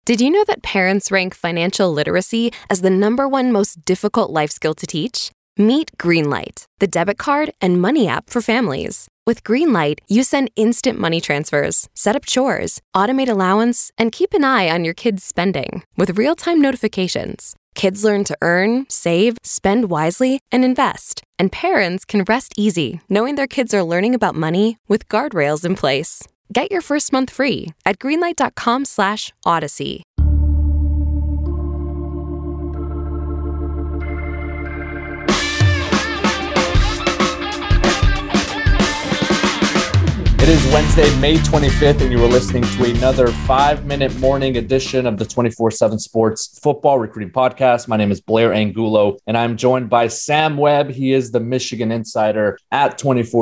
Did you know that parents rank financial literacy as the #1 most difficult life skill to teach? Meet Greenlight, the debit card and money app for families. With Greenlight, you send instant money transfers, set up chores, automate allowance, and keep an eye on your kids' spending with real-time notifications. Kids learn to earn, save, spend wisely, and invest. And parents can rest easy knowing their kids are learning about money with guardrails in place. Get your first month free at greenlight.com/Odyssey. It is Wednesday, May 25th, and you are listening to another 5-minute morning edition of the 24/7 Sports Football Recruiting Podcast. My name is Blair Angulo, and I'm joined by Sam Webb. He is the Michigan insider at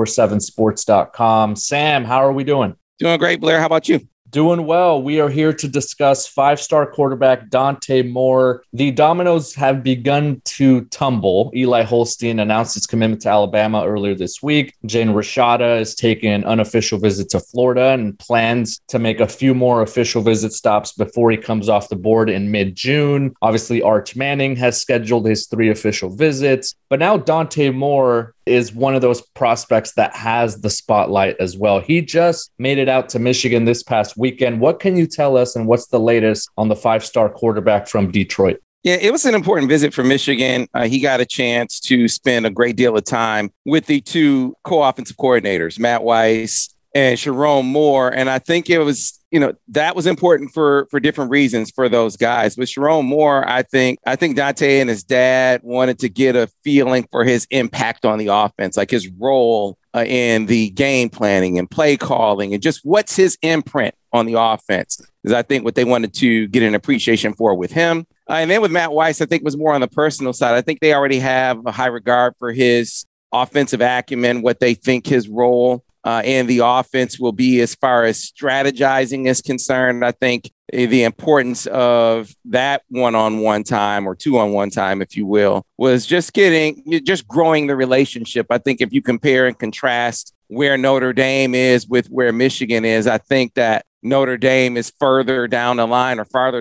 247sports.com. Sam, how are we doing? Doing great, Blair. How about you? Doing well. We are here to discuss five-star quarterback Dante Moore. The dominoes have begun to tumble. Eli Holstein announced his commitment to Alabama earlier this week. Jane Rashada is taking an unofficial visit to Florida and plans to make a few more official visit stops before he comes off the board in mid-June. Obviously, Arch Manning has scheduled his 3 official visits. But now Dante Moore is one of those prospects that has the spotlight as well. He just made it out to Michigan this past weekend. What can you tell us, and what's the latest on the 5-star quarterback from Detroit? Yeah, it was an important visit for Michigan. He got a chance to spend a great deal of time with the 2 co-offensive coordinators, Matt Weiss and Sherrone Moore. And I think it was, that was important for different reasons for those guys. With Sherrone Moore, I think Dante and his dad wanted to get a feeling for his impact on the offense, like his role in the game planning and play calling, and just what's his imprint on the offense is, I think, what they wanted to get an appreciation for with him. And then with Matt Weiss, I think was more on the personal side. I think they already have a high regard for his offensive acumen, what they think his role in the offense will be as far as strategizing is concerned. I think the importance of that one-on-one time, or 2-on-1 time, if you will, was just growing the relationship. I think if you compare and contrast where Notre Dame is with where Michigan is, I think that Notre Dame is farther down the line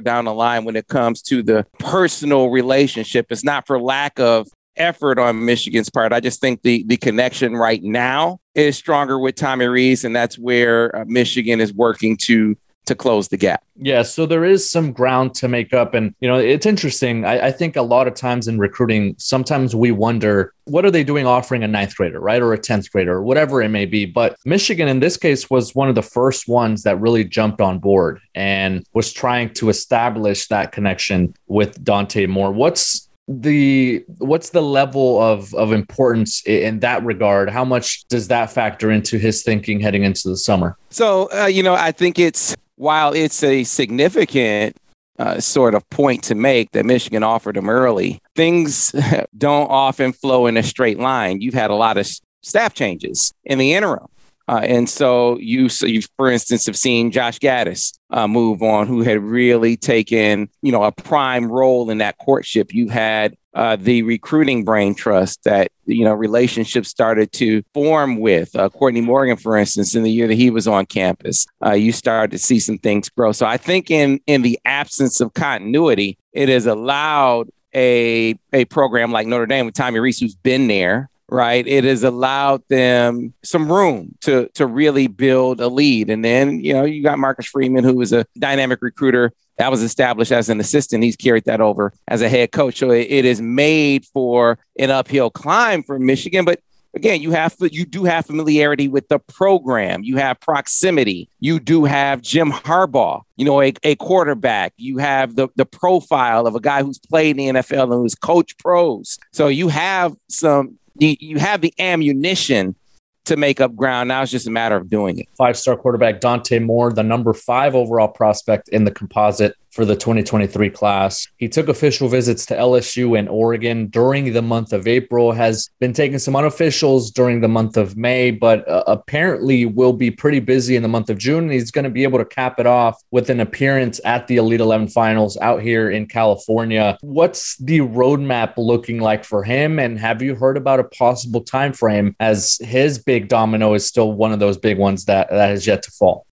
when it comes to the personal relationship. It's not for lack of effort on Michigan's part. I just think the connection right now is stronger with Tommy Rees, and that's where Michigan is working to close the gap. Yeah, so there is some ground to make up. And, it's interesting. I think a lot of times in recruiting, sometimes we wonder, what are they doing offering a 9th grader, right? Or a 10th grader, or whatever it may be. But Michigan, in this case, was one of the first ones that really jumped on board and was trying to establish that connection with Dante Moore. What's the level of importance in that regard? How much does that factor into his thinking heading into the summer? So, I think while it's a significant sort of point to make that Michigan offered him early, things don't often flow in a straight line. You've had a lot of staff changes in the interim. And so you, for instance, have seen Josh Gaddis move on, who had really taken, a prime role in that courtship. You had the recruiting brain trust that, relationships started to form with Courtney Morgan, for instance, in the year that he was on campus. You started to see some things grow. So I think in the absence of continuity, it has allowed a program like Notre Dame with Tommy Rees, who's been there, right? It has allowed them some room to really build a lead. And then, you got Marcus Freeman, who was a dynamic recruiter that was established as an assistant. He's carried that over as a head coach. So it is made for an uphill climb for Michigan. But again, you do have familiarity with the program. You have proximity. You do have Jim Harbaugh, a quarterback. You have the profile of a guy who's played in the NFL and who's coached pros. So you have the ammunition to make up ground. Now it's just a matter of doing it. 5-star quarterback Dante Moore, the number 5 overall prospect in the composite for the 2023 class. He took official visits to LSU and Oregon during the month of April, has been taking some unofficials during the month of May, but apparently will be pretty busy in the month of June. And he's going to be able to cap it off with an appearance at the Elite 11 finals out here in California. What's the roadmap looking like for him? And have you heard about a possible time frame, as his big domino is still one of those big ones that has yet to fall?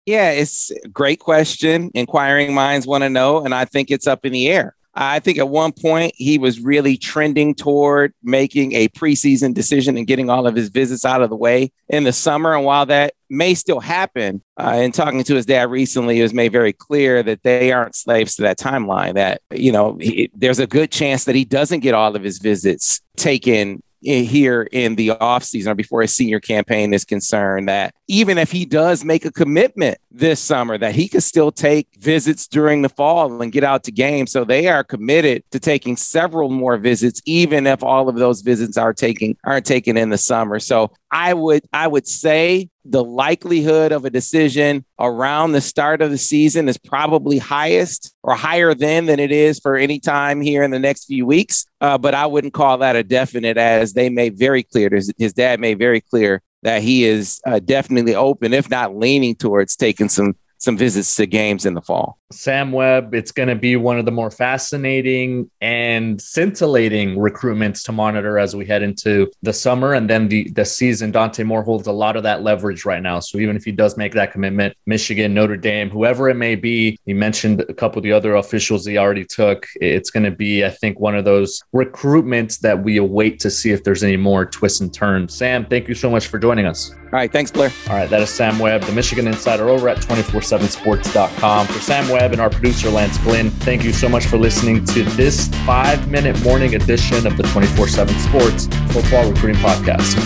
Yeah, it's a great question. Inquiring minds want to know, and I think it's up in the air. I think at one point he was really trending toward making a preseason decision and getting all of his visits out of the way in the summer. And while that may still happen, in talking to his dad recently, it was made very clear that they aren't slaves to that timeline, that, there's a good chance that he doesn't get all of his visits taken here in the offseason or before his senior campaign is concerned, that even if he does make a commitment this summer, that he could still take visits during the fall and get out to games. So they are committed to taking several more visits, even if all of those visits aren't taken in the summer. So I would say the likelihood of a decision around the start of the season is probably highest or higher than it is for any time here in the next few weeks. But I wouldn't call that a definite, as they made very clear. His dad made very clear that he is definitely open, if not leaning towards taking some visits to games in the fall. Sam Webb, it's going to be one of the more fascinating and scintillating recruitments to monitor as we head into the summer and then the season. Dante Moore holds a lot of that leverage right now. So even if he does make that commitment, Michigan, Notre Dame, whoever it may be, he mentioned a couple of the other officials he already took. It's going to be, I think, one of those recruitments that we await to see if there's any more twists and turns. Sam, thank you so much for joining us. All right. Thanks, Blair. All right. That is Sam Webb, the Michigan Insider over at 247sports.com. For Sam Webb and our producer, Lance Glynn, thank you so much for listening to this 5-minute morning edition of the 24/7 Sports Football Recruiting Podcast.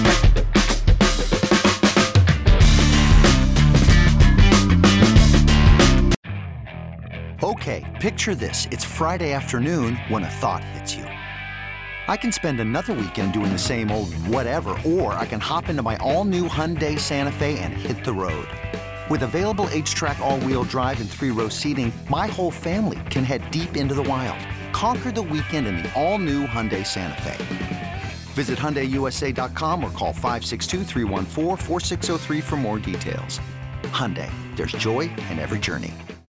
Okay, picture this. It's Friday afternoon when a thought hits you. I can spend another weekend doing the same old whatever, or I can hop into my all-new Hyundai Santa Fe and hit the road. With available H-Track all-wheel drive and 3-row seating, my whole family can head deep into the wild. Conquer the weekend in the all-new Hyundai Santa Fe. Visit HyundaiUSA.com or call 562-314-4603 for more details. Hyundai, there's joy in every journey.